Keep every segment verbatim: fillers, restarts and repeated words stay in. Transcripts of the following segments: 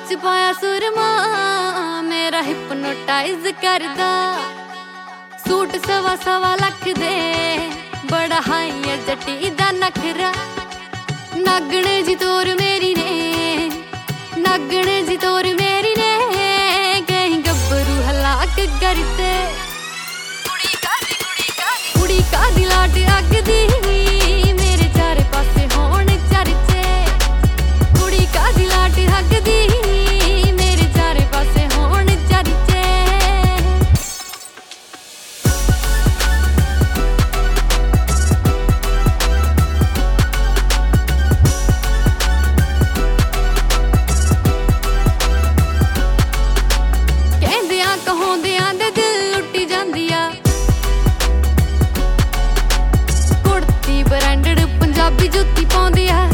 च पाया सुरमा मेरा हिप्नोटाइज करदा। सूट सवा सवा लख दे बड़ा हाई है जट्टी दा नखरा। नागण जी तोर मेरी ने नागण जी तोर मेरी ने कहीं गब्बरू हलाक करते। कुड़ी कादी कुड़ी कादी कुड़ी कादी लाट अगदी मेरे चारे पासे होण चर्चे। कुड़ी कादी लाट अगदी मेरे चारे पासे होण चर्चे। कहंदियां कहोंदियां दे दिल लुटी जांदी आ। कुड़ती ब्रांडेड पंजाबी जुत्ती पाउंदी आ।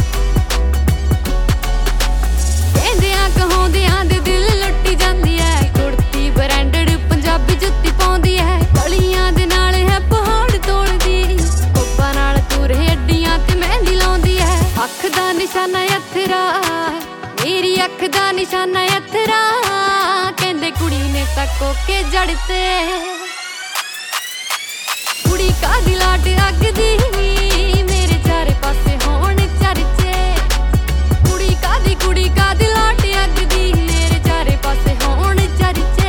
कहंदियां कहोंदियां दे दिल लुटी जांदी आ। कुड़ती ब्रांडेड पंजाबी जुत्ती पाउंदी है। गलियां दे नाल है पहाड़ तोड़दी कोपा नाल तुरे हड्डियां ते मेहंदी लाउंदी है। अख दा निशाना अथरा मेरी अख दा निशाना अथरा। कहंदे कुड़ी ने तको के जड़ते। कुड़ी कादी लाट अगदी मेरे चारे पासे होण चर्चे। कुड़ी कादी कुड़ी कादी लाट अगदी मेरे चारे पासे होण चर्चे।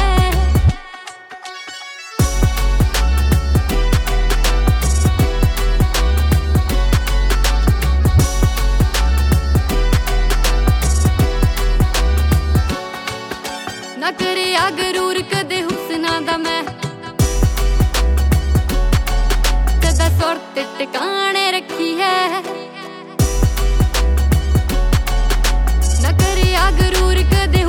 ना करे गरूर कदे हुस्ना दा मैं कदा सुरत टिकाने रखी है। ना करे गरूर कदे